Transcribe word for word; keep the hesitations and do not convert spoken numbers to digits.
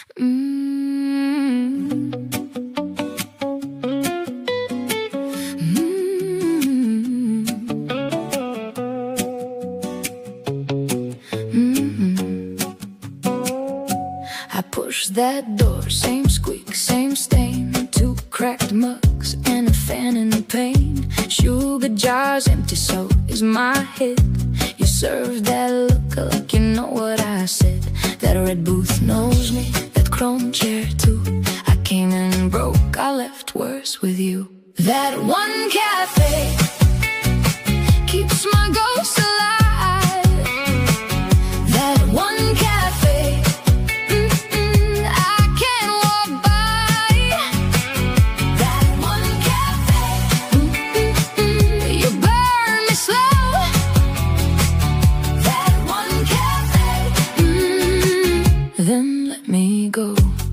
Mm. Mm. Mm. I push that door, same squeak, same stain. Two cracked mugs and a fan in pain. Sugar jars empty, so is my head. You serve that look like you know what I said. That red booth knows me, that chrome chair too. I came in broke, I left worse with you. That one cafe keeps my ghost alive. That one cafe, mm-mm, I can't walk by. That one cafe, mm-mm, you burn me slow. That one cafe, mm-mm, then let me go.